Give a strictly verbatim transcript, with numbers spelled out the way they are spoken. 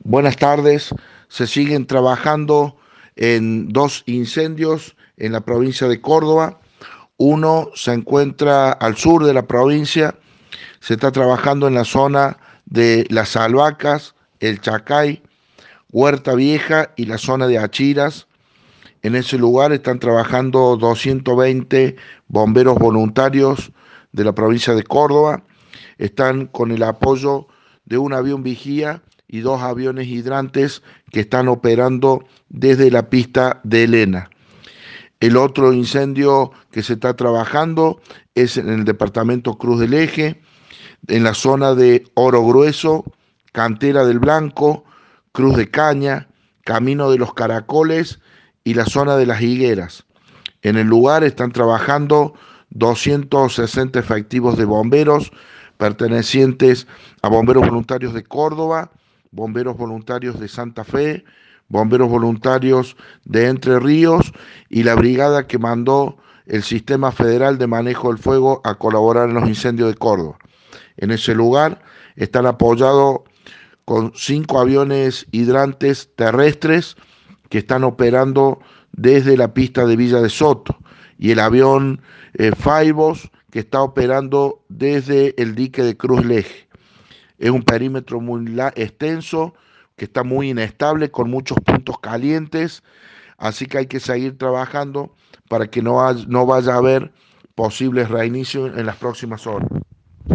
Buenas tardes. Se siguen trabajando en dos incendios en la provincia de Córdoba. Uno se encuentra al sur de la provincia. Se está trabajando en la zona de Las Albahacas, El Chacay, Huerta Vieja y la zona de Achiras. En ese lugar están trabajando doscientos veinte bomberos voluntarios de la provincia de Córdoba. Están con el apoyo de un avión vigía y dos aviones hidrantes que están operando desde la pista de Elena. El otro incendio que se está trabajando es en el departamento Cruz del Eje, en la zona de Oro Grueso, Cantera del Blanco, Cruz de Caña, Camino de los Caracoles y la zona de las Higueras. En el lugar están trabajando doscientos sesenta efectivos de bomberos pertenecientes a Bomberos Voluntarios de Córdoba, Bomberos Voluntarios de Santa Fe, Bomberos Voluntarios de Entre Ríos y la brigada que mandó el Sistema Federal de Manejo del Fuego a colaborar en los incendios de Córdoba. En ese lugar están apoyados con cinco aviones hidrantes terrestres que están operando desde la pista de Villa de Soto y el avión eh, Faibos que está operando desde el dique de Cruz Leje. Es un perímetro muy extenso que está muy inestable con muchos puntos calientes, así que hay que seguir trabajando para que no, haya, no vaya a haber posibles reinicios en las próximas horas.